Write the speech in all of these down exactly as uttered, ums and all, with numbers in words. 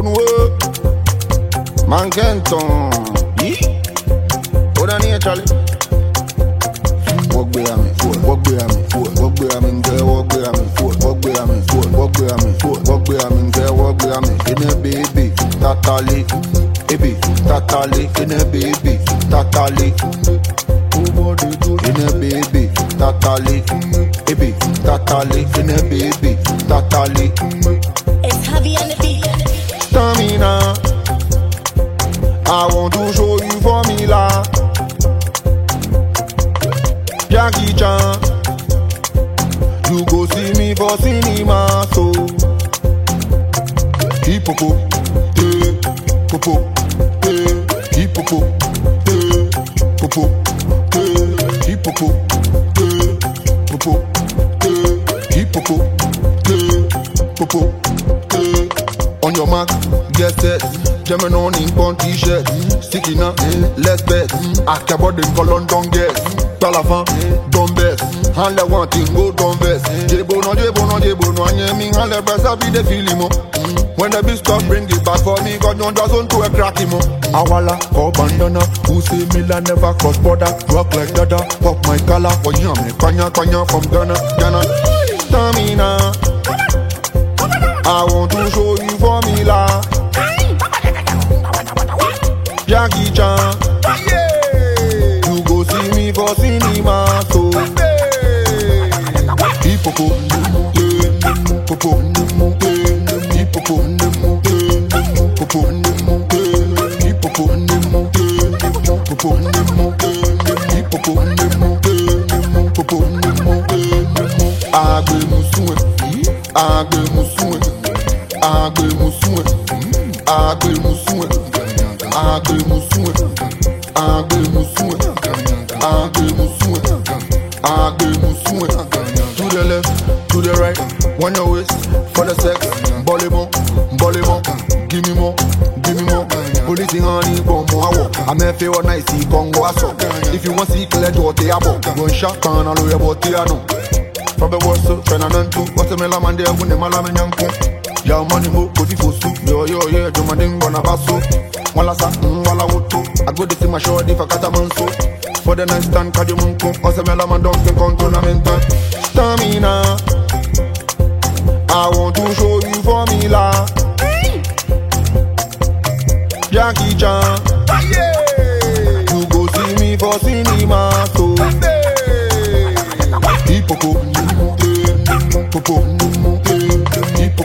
nous. Mankenton. Hold on here, Charlie. Walk behind me, walk behind me, walk behind me, girl, walk behind me, walk behind me, walk behind me, walk behind me, girl, walk behind me. In a baby, tatali, baby, tatali, in a baby, tatali. In a baby, tatali, baby, tatali, in a baby, tatali. It's heavy on the beat. Stamina, I want to show you formula. Jackie Chan, you go see me for cinema, so hip hop, eh, hip hop, eh, hip hop, eh, hip hop, eh, hip hop, eh, hip hop, eh, hip hop, eh, hip hop, eh. On your mark, get set. German on in pon t-shirt, sticky now, let's bet. Ask about them for London guests. Palafan, don't best. And let one thing go don't best. Jebo no, jebo no, jebo no. And you mean and let best up the feeling mo. When the beat stop, bring it back for me. God don't just on to a cracky mo. Awala, or bandana. Who say Milan never cross border? Rock like dada, pop my color. Oh yeah, me kanya kanya from Ghana, Ghana. Stamina, I want to show you formula. Jackie Chan, you go see me for cinema, so hip hop, eh, hip hop, eh, hip hop, eh, hip hop, eh, hip hop, eh, hip hop, eh, agbe musuwe, agbe musuwe, agbe musuwe, agbe musuwe. Agbe musuwe, agbe musuwe, agbe musuwe, agbe musuwe. To the left, to the right, one your waist for the sex. Bolly more, bolly more, give me more, give me more. Only thing I need for more. I may feel what I see Congo aso. If you want to see clear to the abo, go and shop on all your body ano. From the worst to Fernando, what's the melamande when the malamanyanko. Your money mo, go to soup, yo yo yo, do my ding on a basso. Wala sa, wala woto. I go to see my show if I got a manso. For the next stand, cause you munko. Ose me la man don't think on tournament. Stamina, I want to show you formula. Jackie Chan, you go see me for cinema, so hip hop, hip hop, hip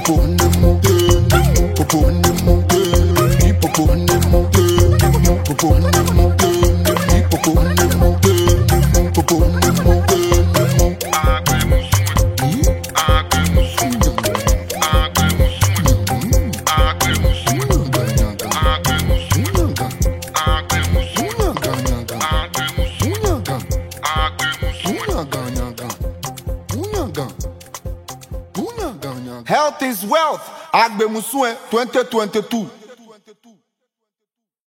Health is wealth. Agbe Musue twenty twenty-two.